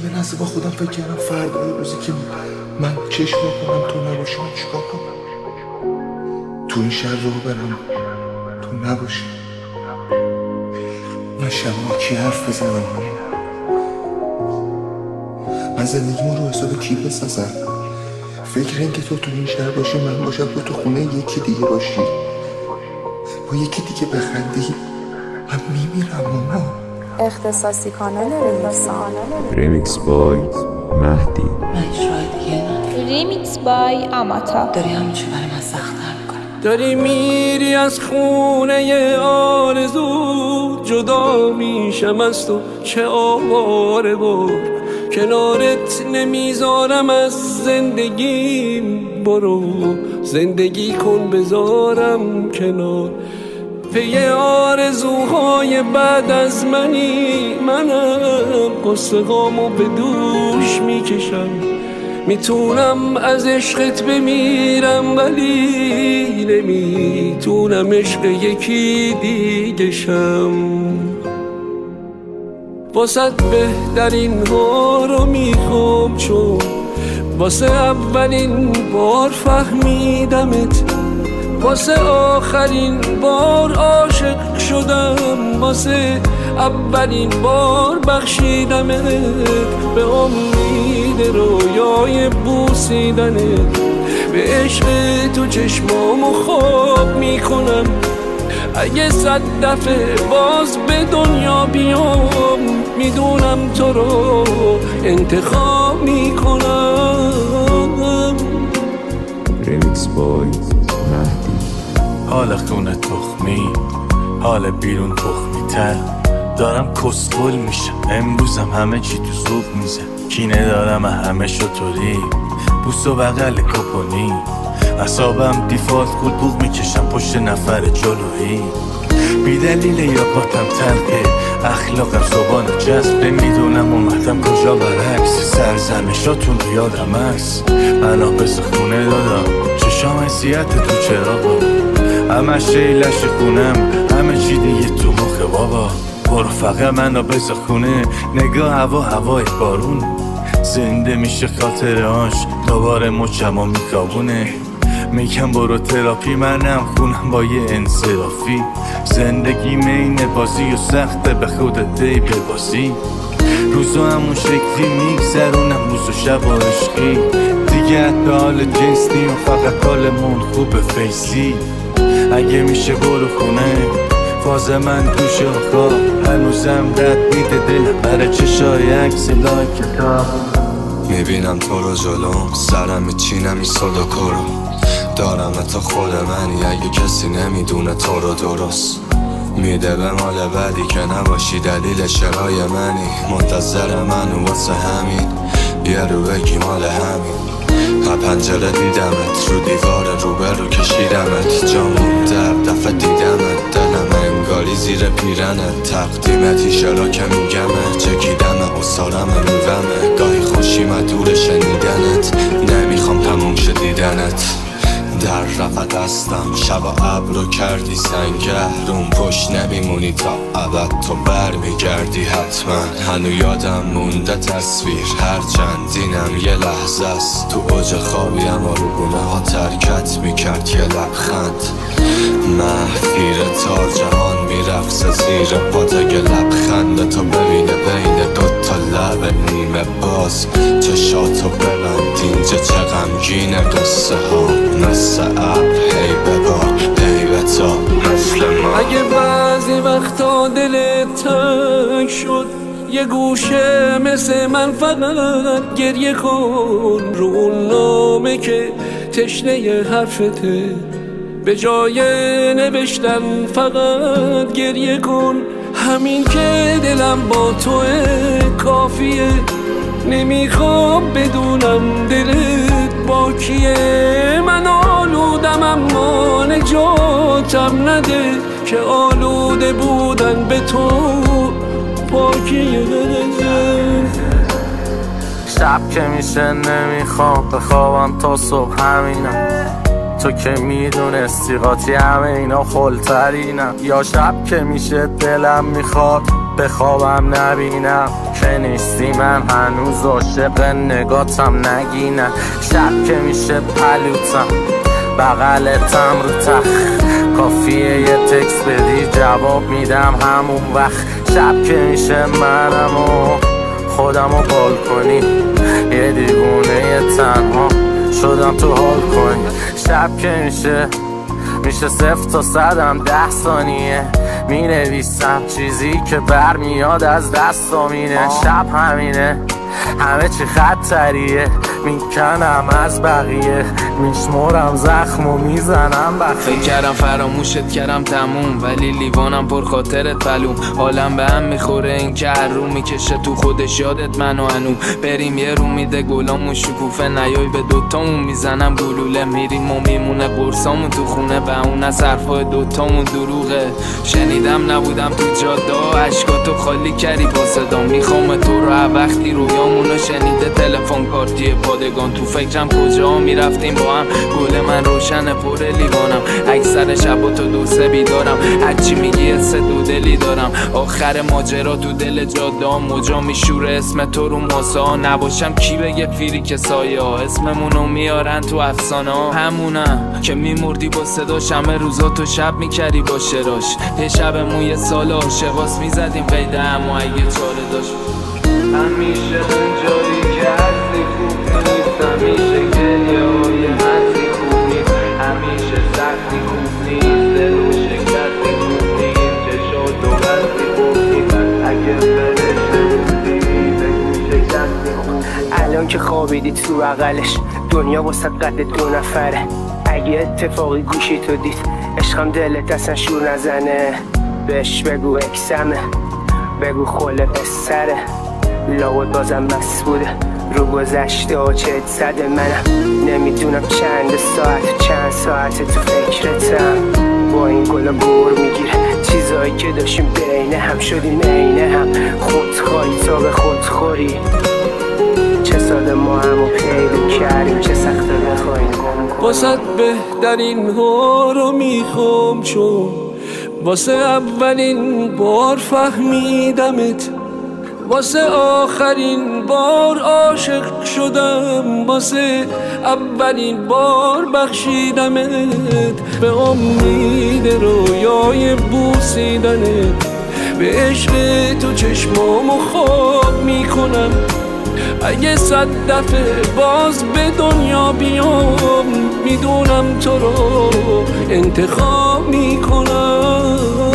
یه لحظه با خودم فکر کردم فردا روزی که من چشم کنم تو نباشی من چیکار کنم؟ تو این شهر رو برم تو نباشی، من شب کی حرف بزنم؟ من زندگیمو رو حساب کی بسازم؟ فکر این که تو این شهر باشی من باشم تو خونه یکی دیگه باشی، با یکی دیگه بخندی، من میمیرم ماما. اختصاصی کانال ریمیکس بای مهدی. من شاید دیگه ندارم. ریمیکس بای آماتا. داری همینچه برای من سخت‌تر میکنم. داری میری از خونه آرزو، جدا میشم از تو چه آواره بار، کنارت نمیذارم از زندگیم، برو زندگی کن بذارم کنار. پی آرزوهای بعد از منم قصه هامو به دوش میکشم، میتونم از عشقت بمیرم ولی نمیتونم عشق یکی دیگه شم. واسه بهترین ها رو میخوام چون واسه اولین بار فهمیدمت، واسه آخرین بار عاشق شدم، واسه اولین بار بخشیدمت، به امید رویای بوسیدنت، به عشق تو چشمامو خواب میکنم. اگه 100 دفعه باز به دنیا بیام میدونم تو رو انتخاب میکنم. ریمیکس بای مهدی. حال خونه تخمی، حال بیرون تخمی تر، دارم کسکل میشم امروزم همه چی تو زوب میزه، کینه دارم همه شطوری بوس و بغل کپونی، اصابم دیفالت خود بوغ میکشم پشت نفر جلویی، بی دلیل یا پاتم تلقه اخلاقم صبحان جذب، نمیدونم اومدم کجا برعکس سرزنشاتون یادم هست. من آبز خونه دادم چشام حسیت تو چراغا، همه شیلش خونم همه چی دیگه تو مخ بابا، برو فقط منو بذار خونه، نگاه هوای بارون، زنده میشه خاطرهاش دوباره مچم و میکابونه، میگم برو تراپی منم خونم با یه انصرافی، زندگی مین بازی و سخته به خودت دی ببازی، روزو همون شکلی میگذرونم روز و شب و عشقی، دیگه به حال جنس نیم فقط حالمون خوب فیسی، اگه میشه برو خونه فاز من گوش و خواب، هنوزم رد میده دلم برای چشای عکس لایکتا، میبینم تو رو جلوم سرم میچینم این صدوکو رو، دارم تا خود منی اگه کسی نمیدونه تو رو درست، میده به مال بعدی که نباشی دلیل چرای منی، منتظر من واسه همین بیا رو بگی مال همین، پنجره دیدمت رو دیوار روبرو کشیدمت، جامون دفعه دیدمت دلم انگاری زیر پیرنت، تقدیمتی چرا که میگمه چکیدمه اصارمه میومه، گاهی خوشیمه دور شنیدنت، نمیخوام تموم شه دیدنت، در رفت هستم شب و ابرو کردی سنگه، روم پشت نمیمونی تا ابد تو بر میگردی حتما، هنو یادم مونده تصویر هرچند اینم یه لحظه است، تو اوج خوابیم و رو گونه ها ترکت میکرد یه لبخند، محفیر تار جهان میرقصه زیر پات اگه لبخند تو ببینه بین دوتا لب نیمه باز، چشاتو ببند اینجا چه غمگینه قصه ها، مثل ابر هی ببار هی بتا مثل ما، اگه بعضی وقتا دلت تنگ شد یه گوشه مثل من فقط گریه کن، رو اون نامه که تشنه حرفته، به جای نوشتن فقط گریه کن، همین که دلم با توه کافیه، نمیخوام بدونم دلت با کیه، من آلودم اما نجاتم نده که آلوده بودن به تو پاکیه، شب که میشه نمیخوام بخوابم تا صبح همینم، تو که میدونستی قاطی همه اینا خلترینم، یا شب که میشه دلم میخواد بخوابم نبینم که نیستی من هنوز عاشق نگاتم نگینه. شب که میشه پلوتم بغلتم رو تخت، کافیه یه تکس بدی جواب میدم همون وقت. شب که میشه منم و خودمو بال کنی، یه دیوونه تنها شدم تو حال کنی. شب که میشه 0 تا 100 10 ثانیه مینویسم چیزی که برمیاد از دستم اینه. شب همینه همه چی خطریه، میکنم از بقیه، میشمرم زخم و میزنم بخیه. فکر کردم فراموشت کردم تموم، ولی لیوانم پر خاطرت پلوم. حالم به هم میخوره این که هر رو میکشه تو خودش یادت منو هنوم. بریم یه رو میده گلامون شکوفه، نیای به دوتامون میزنم گلوله. میریم و میمونه قرصامون تو خونه، به اون از حرفای دوتامون دروغه. شنیدم نبودم تو جاده، عشقاتو خالی کردی با صدا. میخوام تو رو وقتی رویامونو شنیده تلفن کارتی پادگان. تو فکرم کجا میرفتیم با هم، گل من روشن پر لیوانم. اکثر شبا تو 2-3 بیدارم، هرچی میگی حس دودلی دارم. آخر ماجرا تو دل جاده موجا میشوره اسم تو رو ماسا. نباشم کی بگه فیری که سایه ها اسممونو میارن تو افسانه ها. همونم که میمردی با صداش، همه روزا تو شب میکردی با شراش. یه شب موی سال عاشقاس میزدیم قیده، اما اگه چاره داشت همیشه اونجایی که هستی خوب نیست. همیشه گریه های هستی خوب نیست، همیشه سختی خوب نیست. دل و شکستی خوب نیست، چشات و بستی خوب نیست. اگه فرشته بودی بگو شکستی خوب نیست. الان که خوابیدی تو بغلش، دنیا واسه قد 2 نفره. اگه اتفاقی گوشی تو دید عشقم دلت اصلا شور نزنه، بهش بگو اکسمه، بگو خله پسره. لابد بازم مست بوده رو گذشته و چت زده. منم نمیدونم چند ساعت تو فکرتم. با این گلا گور میگیره چیزایی که داشتیم بینه هم شدیم عینه هم. خودخواهی تا به خودخوری، چه ساده ما همو پیدا کردیم، چه سخته بخواهیم گم. واسه بهترین ها رو میخوام، چون واسه اولین بار فهمیدمت، واسه آخرین بار عاشق شدم، واسه اولین بار بخشیدمت. به امید رویای بوسیدنت، به عشق تو چشمامو خواب میکنم. اگه 100 دفعه باز به دنیا بیام، میدونم تو رو انتخاب میکنم.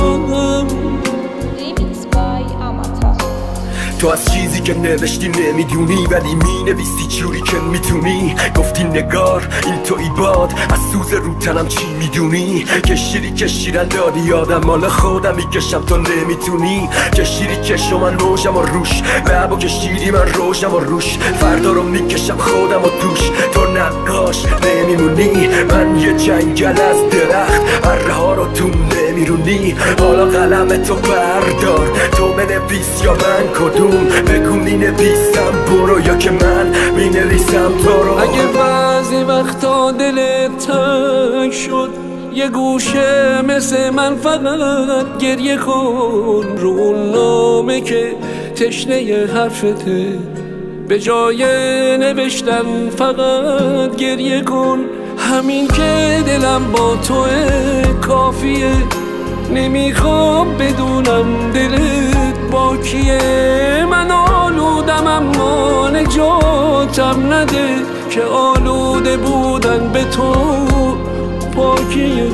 تو از چیزی که نوشتی نمیدونی، ولی مینویسی جوری که میتونی. گفتی نگار این توی باد، از سوز رو تنم چی میدونی. کشیرن دادی یادم مال خودم میکشم تو نمیتونی. کشیری کشو من روشم و روش، لبا کشیری من روشم و روش. فردا رو میکشم خودم و توش، تو نقاش نمیمونی. من یه جنگل از درخت، اره ها رو تو نمیرونی. حالا قلم تو بردار، تو بنویس یا من کدوم. بگو مینویسم برو یا که من مینویسم تو رو. اگه بعضی وقتا دلت تنگ شد، یه گوشه مثل من فقط گریه کن. رو اون نامه که تشنه حرفته، به جای نوشتن فقط گریه کن. همین که دلم با توه کافیه، نمیخوام بدونم دلت با کیه. من آلودم اما نجاتم نده، که آلوده بودن به تو پاکیه.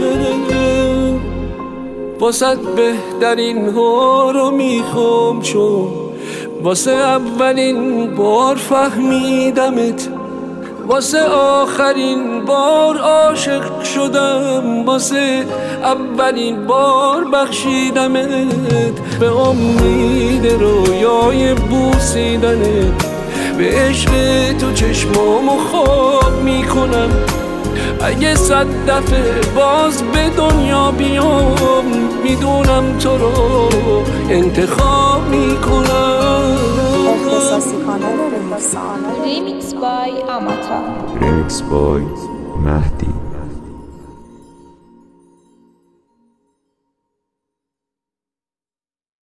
واسه بهترین ها رو میخوام، چون واسه اولین بار فهمیدمت، واسه آخرین بار عاشق شدم، واسه اولین بار بخشیدمت. به امید رویای بوسیدنت، به عشق تو چشمامو خواب میکنم. اگه 100 دفعه باز به دنیا بیام، میدونم تو رو انتخاب میکنم. اختصاصی کانال ریمیکس بای آماتا. ریمیکس بای مهدی.